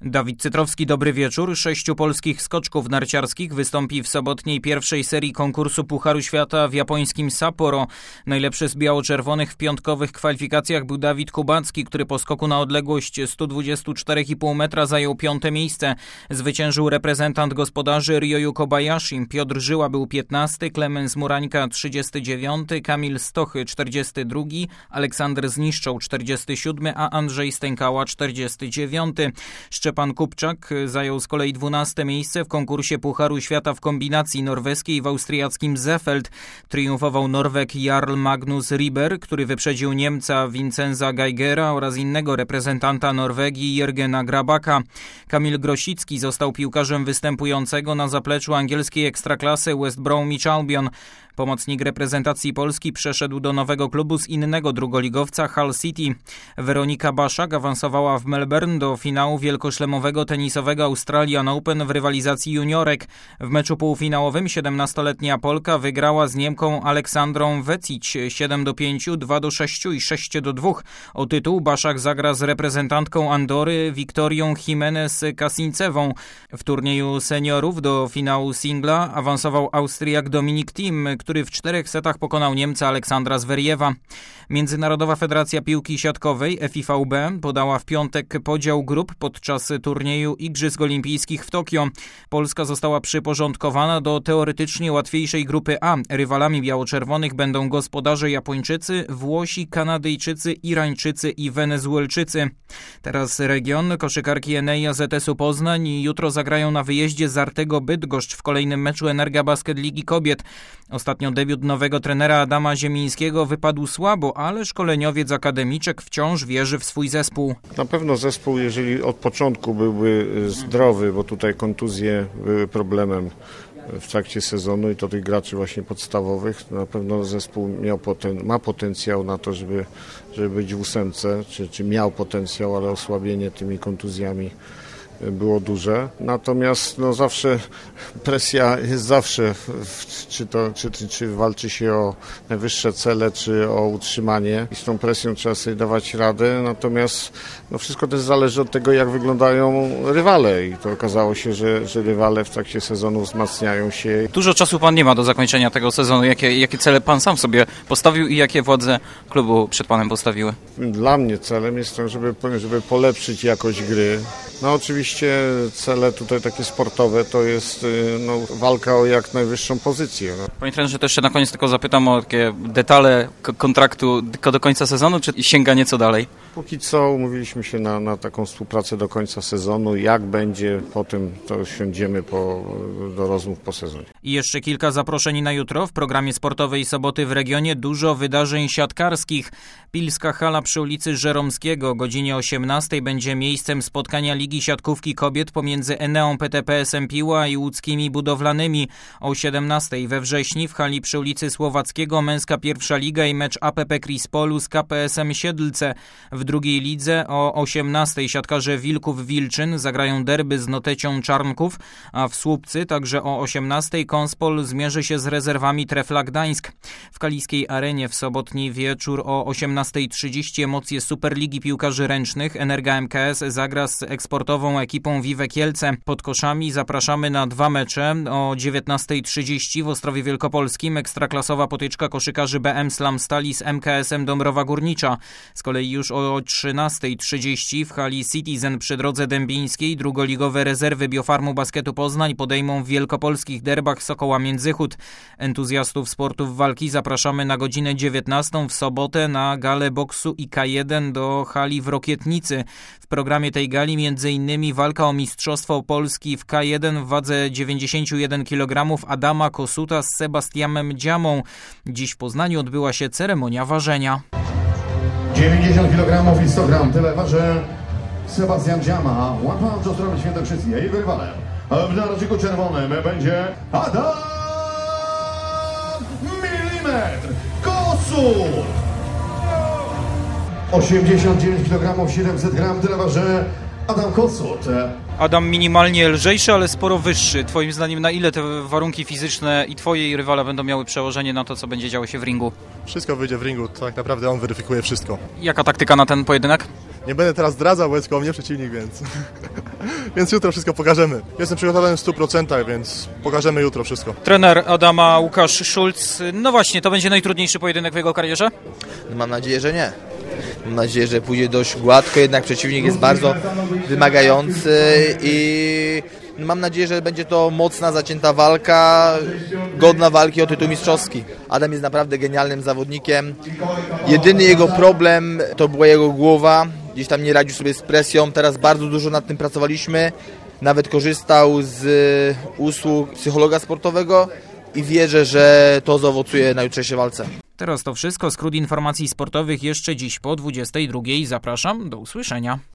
Dawid Cytrowski, dobry wieczór. 6 polskich skoczków narciarskich wystąpi w sobotniej pierwszej serii konkursu Pucharu Świata w japońskim Sapporo. Najlepszy z biało-czerwonych w piątkowych kwalifikacjach był Dawid Kubacki, który po skoku na odległość 124,5 metra zajął 5. miejsce. Zwyciężył reprezentant gospodarzy Ryoyu Kobayashi. Piotr Żyła był 15, Klemens Murańka 39, Kamil Stochy 42, Aleksander Zniszczoł 47, a Andrzej Stękała 49. Szczepan Kupczak zajął z kolei 12. miejsce w konkursie Pucharu Świata w kombinacji norweskiej w austriackim Seefeld. Triumfował Norweg Jarl Magnus Riber, który wyprzedził Niemca Vincenza Geigera oraz innego reprezentanta Norwegii Jürgena Grabaka. Kamil Grosicki został piłkarzem występującego na zapleczu angielskiej ekstraklasy West Bromwich Albion. Pomocnik reprezentacji Polski przeszedł do nowego klubu z innego drugoligowca Hull City. Weronika Baszak awansowała w Melbourne do finału wielkoszlemowego tenisowego Australian Open w rywalizacji juniorek. W meczu półfinałowym 17-letnia Polka wygrała z Niemką Aleksandrą Vecic 7-5, 2-6 i 6-2. O tytuł Baszak zagra z reprezentantką Andory Wiktorią Jimenez Kasincewą. W turnieju seniorów do finału singla awansował Austriak Dominik Thiem, który w 4 setach pokonał Niemca Aleksandra Zweriewa. Międzynarodowa Federacja Piłki Siatkowej FIVB podała w piątek podział grup podczas turnieju Igrzysk Olimpijskich w Tokio. Polska została przyporządkowana do teoretycznie łatwiejszej grupy A. Rywalami biało-czerwonych będą gospodarze Japończycy, Włosi, Kanadyjczycy, Irańczycy i Wenezuelczycy. Teraz region. Koszykarki Enei AZS-u Poznań jutro zagrają na wyjeździe z Artego Bydgoszcz w kolejnym meczu Energa Basket Ligi Kobiet. Ostatnio debiut nowego trenera Adama Ziemińskiego wypadł słabo, ale szkoleniowiec akademiczek wciąż wierzy w swój zespół. Na pewno zespół, jeżeli od początku byłby zdrowy, bo tutaj kontuzje były problemem w trakcie sezonu i to tych graczy właśnie podstawowych, na pewno zespół ma potencjał na to, żeby być w 8, czy miał potencjał, ale osłabienie tymi kontuzjami było duże. Natomiast zawsze presja jest zawsze, czy walczy się o najwyższe cele, czy o utrzymanie i z tą presją trzeba sobie dawać radę. Natomiast wszystko też zależy od tego, jak wyglądają rywale i to okazało się, że rywale w trakcie sezonu wzmacniają się. Dużo czasu pan nie ma do zakończenia tego sezonu. Jakie cele pan sam sobie postawił i jakie władze klubu przed panem postawiły? Dla mnie celem jest to, żeby polepszyć jakość gry. Oczywiście cele tutaj takie sportowe to jest walka o jak najwyższą pozycję. Panie trenerze, to jeszcze na koniec tylko zapytam o takie detale kontraktu do końca sezonu, czy sięga nieco dalej? Póki co umówiliśmy się na taką współpracę do końca sezonu. Jak będzie, potem to siądziemy do rozmów po sezonie. I jeszcze kilka zaproszeń na jutro. W programie sportowej soboty w regionie dużo wydarzeń siatkarskich. Pilska hala przy ulicy Żeromskiego o godzinie 18 będzie miejscem spotkania Ligi Siatkówki Kobiet pomiędzy Eneą PTPS-em Piła i łódzkimi budowlanymi. O 17 we wrześniu w hali przy ulicy Słowackiego męska pierwsza liga i mecz APP Krispolu z KPS-em Siedlce. W drugiej lidze o 18 siatkarze Wilków Wilczyn zagrają derby z Notecią Czarnków, a w Słupcy także o 18 Konspol zmierzy się z rezerwami Trefla Gdańsk. W Kaliskiej Arenie w sobotni wieczór o 18:30 emocje Superligi Piłkarzy Ręcznych. Energa MKS zagra z eksportową ekipą Vive Kielce. Pod koszami zapraszamy na 2 mecze. O 19:30 w Ostrowie Wielkopolskim ekstraklasowa potyczka koszykarzy BM Slam Stali z MKS-em Dąbrowa Górnicza. Z kolei już o 13:30 w hali Citizen przy Drodze Dębińskiej drugoligowe rezerwy Biofarmu Basketu Poznań podejmą w wielkopolskich derbach Sokoła Międzychód. Entuzjastów sportów walki zapraszamy na godzinę 19 w sobotę na galę boksu i K1 do hali w Rokietnicy. W programie tej gali m.in. walka o Mistrzostwo Polski w K1 w wadze 91 kg Adama Kosuta z Sebastianem Dziamą. Dziś w Poznaniu odbyła się ceremonia ważenia. 90 kg i 100 gram, tyle waży Sebastian Dziama. Łapa do strony Świętokrzyskiej, a jego rywalem w narożniku czerwonym będzie Adam Milimetr Kosut. 89 kg 700 gram, tyle waży Adam Kosut. Adam minimalnie lżejszy, ale sporo wyższy. Twoim zdaniem na ile te warunki fizyczne i twojej rywala będą miały przełożenie na to, co będzie działo się w ringu? Wszystko wyjdzie w ringu, tak naprawdę on weryfikuje wszystko. Jaka taktyka na ten pojedynek? Nie będę teraz zdradzał, bo jest koło mnie przeciwnik, więc... więc jutro wszystko pokażemy. Jestem przygotowany w 100%, więc pokażemy jutro wszystko. Trener Adama Łukasz Szulc. No właśnie, to będzie najtrudniejszy pojedynek w jego karierze? Mam nadzieję, że nie. Mam nadzieję, że pójdzie dość gładko, jednak przeciwnik jest bardzo wymagający i mam nadzieję, że będzie to mocna, zacięta walka, godna walki o tytuł mistrzowski. Adam jest naprawdę genialnym zawodnikiem. Jedyny jego problem to była jego głowa. Gdzieś tam nie radził sobie z presją. Teraz bardzo dużo nad tym pracowaliśmy. Nawet korzystał z usług psychologa sportowego i wierzę, że to zaowocuje na jutrzejszej walce. Teraz to wszystko. Skrót informacji sportowych jeszcze dziś po 22:00. Zapraszam, do usłyszenia.